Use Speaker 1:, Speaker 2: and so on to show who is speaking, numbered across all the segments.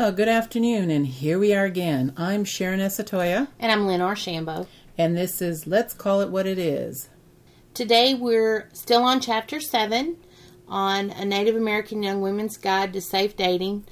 Speaker 1: Well, good afternoon, and here we are again. I'm Sharon Esatoya.
Speaker 2: And I'm Lynn Archambault.
Speaker 1: And this is Let's Call It What It Is.
Speaker 2: Today we're still on Chapter 7 on a Native American Young Women's Guide to Safe Dating.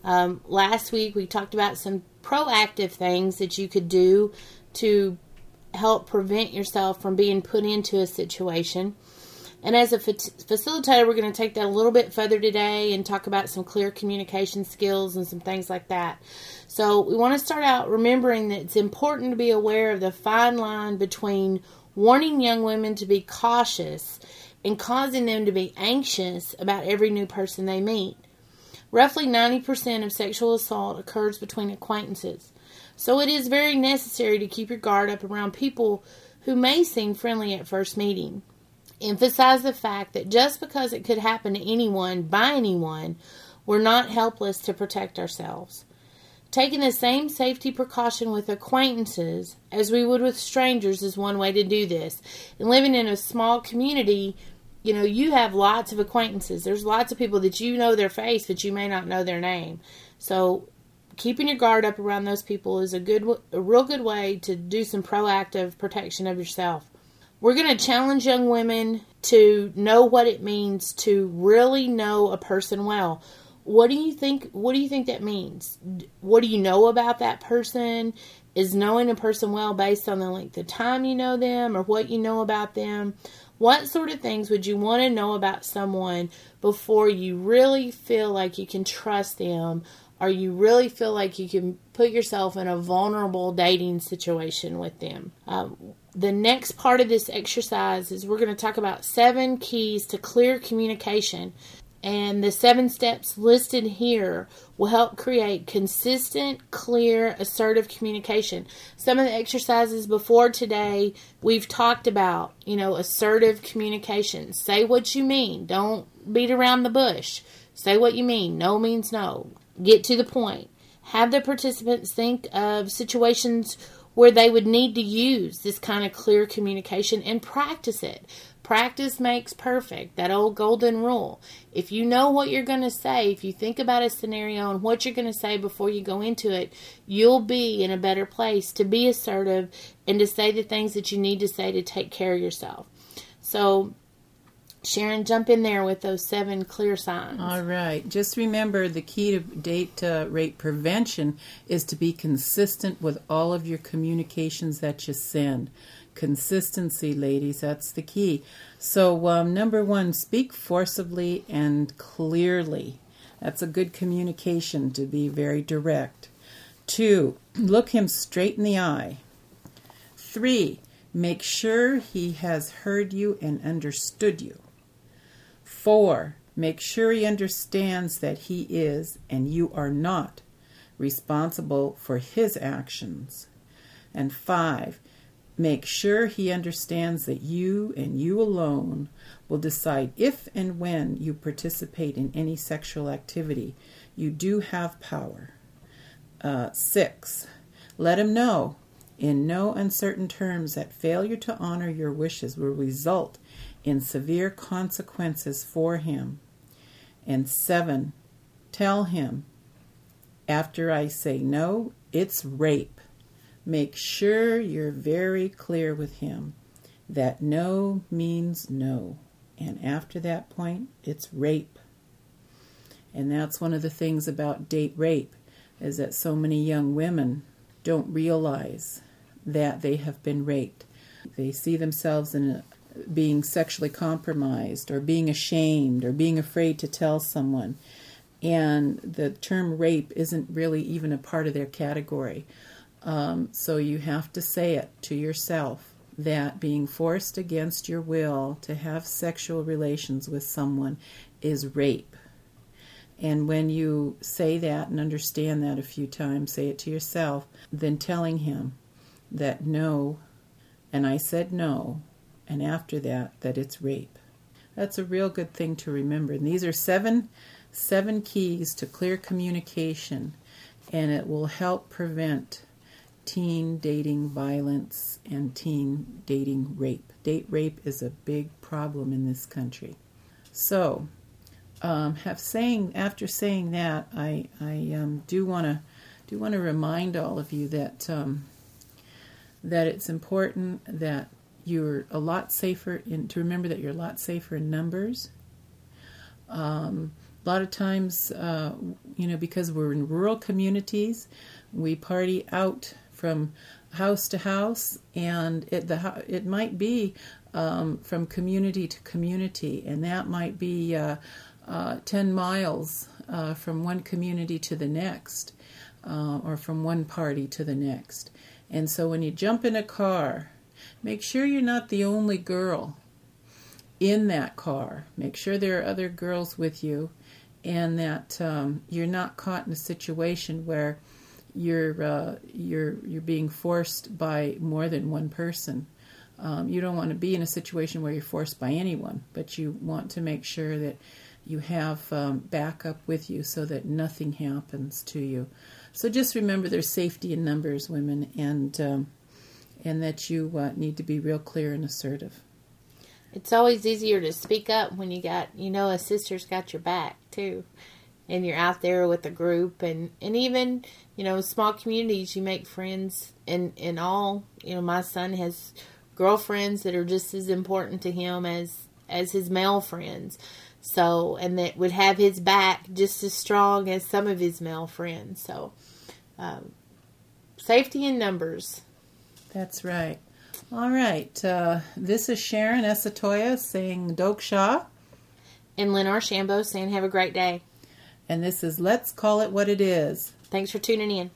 Speaker 2: Last week we talked about some proactive things that you could do to help prevent yourself from being put into a situation. And as a facilitator, we're going to take that a little bit further today and talk about some clear communication skills and some things like that. So we want to start out remembering that it's important to be aware of the fine line between warning young women to be cautious and causing them to be anxious about every new person they meet. Roughly 90% of sexual assault occurs between acquaintances. So it is very necessary to keep your guard up around people who may seem friendly at first meeting. Emphasize the fact that just because it could happen to anyone by anyone, we're not helpless to protect ourselves. Taking the same safety precaution with acquaintances as we would with strangers is one way to do this. And living in a small community, you have lots of acquaintances. There's lots of people that you know their face, but you may not know their name. So keeping your guard up around those people is a real good way to do some proactive protection of yourself. We're going to challenge young women to know what it means to really know a person well. What do you think that means? What do you know about that person? Is knowing a person well based on the length of time you know them or what you know about them? What sort of things would you want to know about someone before you really feel like you can trust them, or you really feel like you can put yourself in a vulnerable dating situation with them? The next part of this exercise is we're going to talk about 7 keys to clear communication. And the 7 steps listed here will help create consistent, clear, assertive communication. Some of the exercises before today, we've talked about, assertive communication. Say what you mean. Don't beat around the bush. Say what you mean. No means no. Get to the point. Have the participants think of situations where they would need to use this kind of clear communication and practice it. Practice makes perfect, that old golden rule. If you know what you're going to say, if you think about a scenario and what you're going to say before you go into it, you'll be in a better place to be assertive and to say the things that you need to say to take care of yourself. So, Sharon, jump in there with those 7 clear signs.
Speaker 1: All right. Just remember the key to date rape prevention is to be consistent with all of your communications that you send. Consistency, ladies, that's the key. So, number 1, speak forcibly and clearly. That's a good communication, to be very direct. 2, look him straight in the eye. 3, make sure he has heard you and understood you. 4, make sure he understands that he is and you are not responsible for his actions. And 5, make sure he understands that you and you alone will decide if and when you participate in any sexual activity. You do have power. 6, let him know in no uncertain terms that failure to honor your wishes will result in severe consequences for him. And 7, tell him, after I say no, it's rape. Make sure you're very clear with him that no means no. And after that point, it's rape. And that's one of the things about date rape, is that so many young women don't realize that they have been raped. They see themselves in being sexually compromised or being ashamed or being afraid to tell someone. And the term rape isn't really even a part of their category. So you have to say it to yourself that being forced against your will to have sexual relations with someone is rape. And when you say that and understand that a few times, say it to yourself, then telling him that no, and I said no, and after that it's rape. That's a real good thing to remember. And these are seven keys to clear communication, and it will help prevent teen dating violence and teen dating rape. Date rape is a big problem in this country. So, after saying that, I do want to remind all of you that that it's important that you're a lot safer to remember that you're a lot safer in numbers. A lot of times, because we're in rural communities, we party out from house to house, and it might be from community to community, and that might be 10 miles from one community to the next, or from one party to the next. And so when you jump in a car, make sure you're not the only girl in that car. Make sure there are other girls with you, and that you're not caught in a situation where you're being forced by more than one person. You don't want to be in a situation where you're forced by anyone, but you want to make sure that you have backup with you so that nothing happens to you. So just remember there's safety in numbers, women, and that you need to be real clear and assertive.
Speaker 2: It's always easier to speak up when you got, a sister's got your back, too. And you're out there with a group. And even, small communities, you make friends in all. My son has girlfriends that are just as important to him as his male friends. So, and that would have his back just as strong as some of his male friends. So, safety in numbers.
Speaker 1: That's right. All right. This is Sharon Esatoya saying Doksha.
Speaker 2: And Lynn Archambault saying have a great day.
Speaker 1: And this is Let's Call It What It Is.
Speaker 2: Thanks for tuning in.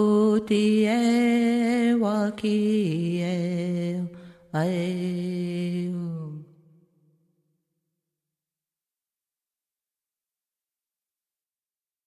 Speaker 3: Io ti e wa ki e